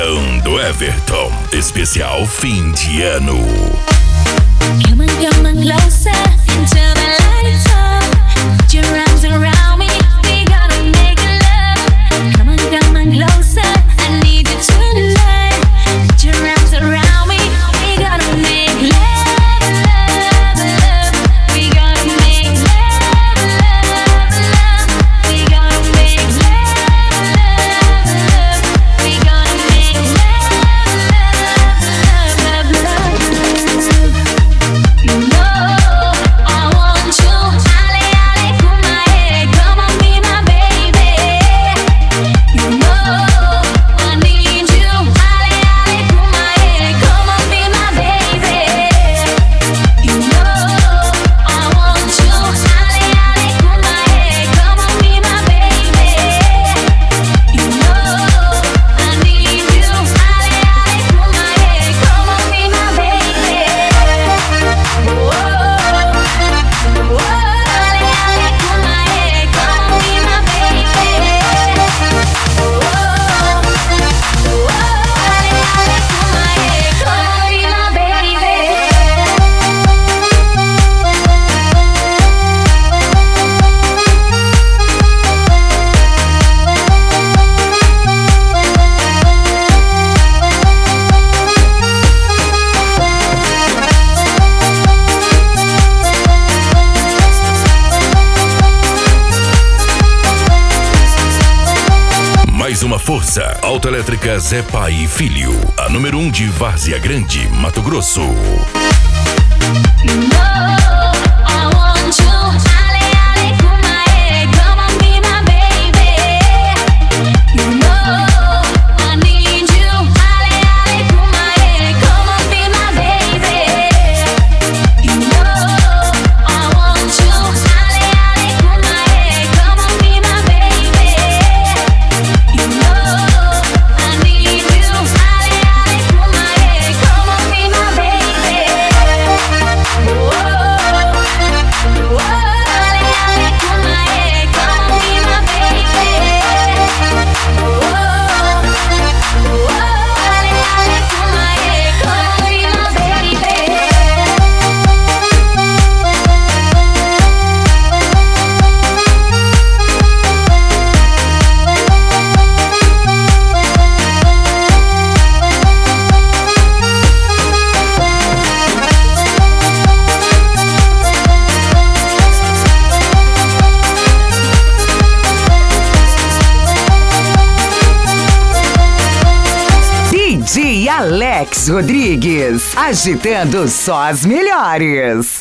Paredão do Everton, especial fim de ano. Come on closer until the lights off. Put your arms around me, we gotta make love. Come on closer, I need you tonight. Put your arms around me, we gotta make love, love, love. We gotta make love, love, love. We gotta make love, love, love. We gotta make love, love, love, love. You know I want you, ale ale kumae, come on be my baby. You know I need you, ale ale kumae, come on be my baby. You know I want you, ale ale kumae, come on be my baby. You know I need you, ale ale kumae, come on be my baby. Whoa, whoa, ale ale kumae, come on be my baby. Whoa, whoa, ale ale kumae, come on be my Mais uma força, Autoelétrica Zé Pai e Filho, a número 1 de Várzea Grande, Mato Grosso. You know I want you, ale ale kumae, come on be my baby. You know I need you, ale ale kumae, come on be my baby. You know I want you, ale ale kumae, come on be my baby. You know I need you, ale ale kumae, come on be my baby. Whoa, whoa, ale ale kumae, come on be my baby. Whoa, whoa, ale ale kumae, come on be my baby. DJ Alex Rodrigues, agitando só as melhores.